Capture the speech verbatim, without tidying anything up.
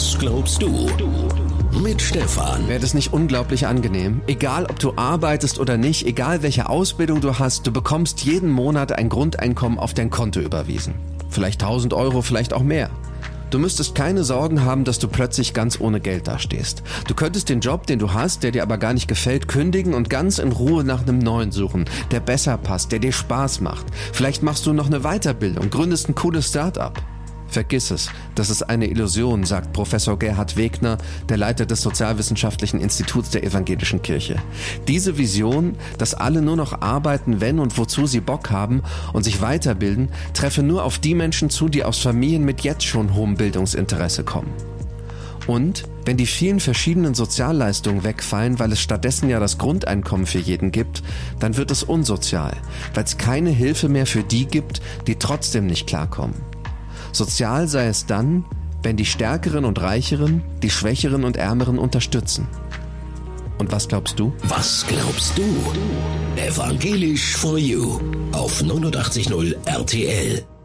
Was glaubst du? Mit Stefan. Wäre das nicht unglaublich angenehm? Egal, ob du arbeitest oder nicht, egal welche Ausbildung du hast, du bekommst jeden Monat ein Grundeinkommen auf dein Konto überwiesen. Vielleicht tausend Euro, vielleicht auch mehr. Du müsstest keine Sorgen haben, dass du plötzlich ganz ohne Geld dastehst. Du könntest den Job, den du hast, der dir aber gar nicht gefällt, kündigen und ganz in Ruhe nach einem neuen suchen, der besser passt, der dir Spaß macht. Vielleicht machst du noch eine Weiterbildung, gründest ein cooles Start-up. Vergiss es, das ist eine Illusion, sagt Professor Gerhard Wegner, der Leiter des Sozialwissenschaftlichen Instituts der Evangelischen Kirche. Diese Vision, dass alle nur noch arbeiten, wenn und wozu sie Bock haben und sich weiterbilden, treffe nur auf die Menschen zu, die aus Familien mit jetzt schon hohem Bildungsinteresse kommen. Und wenn die vielen verschiedenen Sozialleistungen wegfallen, weil es stattdessen ja das Grundeinkommen für jeden gibt, dann wird es unsozial, weil es keine Hilfe mehr für die gibt, die trotzdem nicht klarkommen. Sozial sei es dann, wenn die Stärkeren und Reicheren die Schwächeren und Ärmeren unterstützen. Und was glaubst du? Was glaubst du? Evangelisch for You auf neunundachtzig Komma null R T L.